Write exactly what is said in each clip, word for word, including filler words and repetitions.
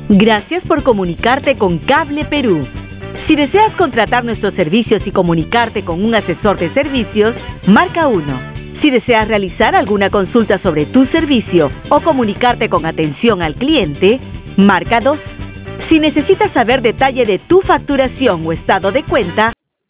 Gracias por comunicarte con Cable Perú. Si deseas contratar nuestros servicios y comunicarte con un asesor de servicios, marca uno. Si deseas realizar alguna consulta sobre tu servicio o comunicarte con atención al cliente, marca dos. Si necesitas saber detalle de tu facturación o estado de cuenta,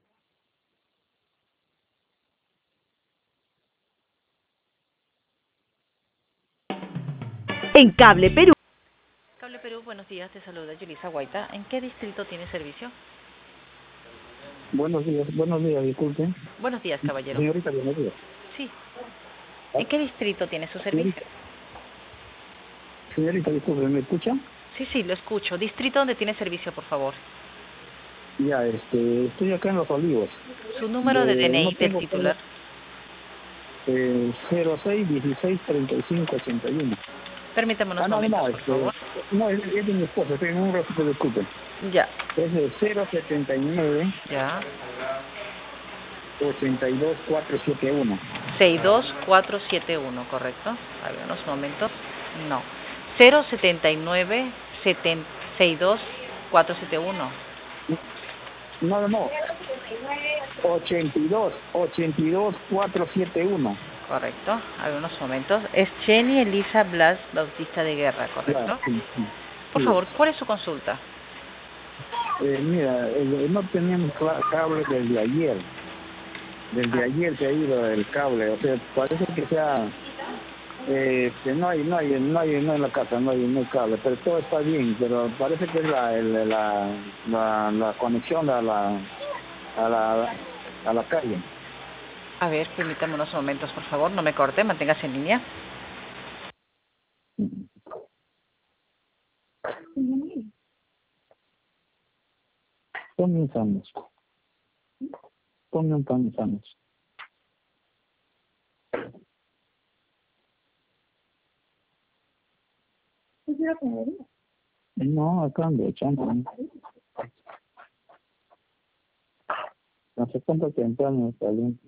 en Cable Perú. Cable Perú, buenos días, te saluda Yulisa Guaita. ¿En qué distrito tiene servicio? Buenos días, buenos días, disculpen. Buenos días, caballero. Señorita, buenos días. Sí. ¿En qué distrito tiene su servicio? Señorita, disculpen, ¿me escucha? Sí, sí, lo escucho. ¿Distrito donde tiene servicio, por favor? Ya, este, estoy acá en Los Olivos. ¿Su número de, de D N I no del tengo titular? Eh, cero seis dieciséis treinta y cinco ochenta y uno. Permítame unos ah, no, momentos, no, por este, favor. No, es, es de mi esposa, estoy en un ratito, disculpen. Ya. Es de cero setenta y nueve Ya. ochenta y dos cuatrocientos setenta y uno. seis dos cuatro siete uno, ¿correcto? A ver, unos momentos. No. cero setenta y nueve sesenta y dos cuatrocientos setenta y uno. No, no, no. ochenta y dos ochenta y dos cuatrocientos setenta y uno. Correcto. A ver, unos momentos. Es Jenny Elisa Blas Bautista de Guerra, ¿correcto? Claro, sí, sí. Por Sí. favor, ¿cuál es su consulta? Eh, mira, eh, no teníamos cla- cable desde ayer. Desde ayer se ha ido el cable, o sea, parece que sea, eh, que no hay, no hay, no hay, no en la casa, no hay, no hay cable, pero todo está bien, pero parece que es la, el, la, la, la conexión a la, a la, a la calle. A ver, permítame unos momentos, por favor. No me corte, manténgase en línea. Comenzamos, comenzamos. No, acá ando echando. No sé cuánto temprano está bien.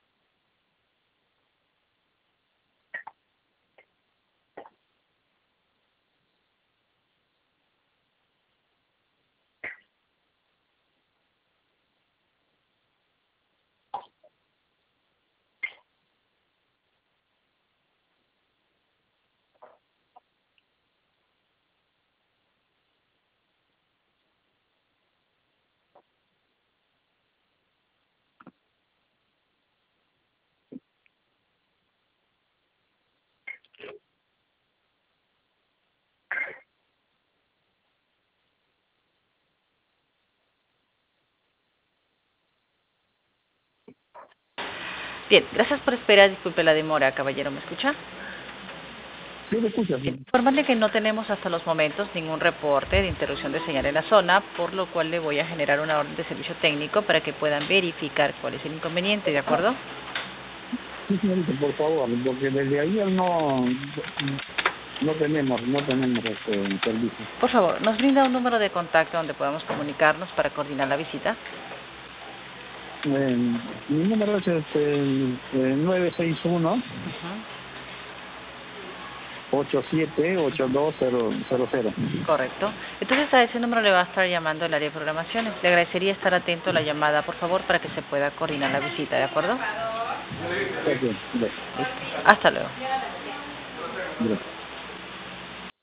Bien, gracias por esperar. Disculpe la demora, caballero. ¿Me escucha? Sí, me escuchas. Informarle que no tenemos hasta los momentos ningún reporte de interrupción de señal en la zona, por lo cual le voy a generar una orden de servicio técnico para que puedan verificar cuál es el inconveniente, ¿de acuerdo? Sí, señorita, por favor, porque desde ayer no, no tenemos, no tenemos este servicio. Por favor, ¿nos brinda un número de contacto donde podamos comunicarnos para coordinar la visita? Eh, mi número es este, eh, nueve seis uno, ocho siete ocho dos cero cero. Correcto. Entonces a ese número le va a estar llamando el área de programaciones. Le agradecería estar atento a la llamada, por favor, para que se pueda coordinar la visita, ¿de acuerdo? Okay, Listo. Hasta luego. Gracias.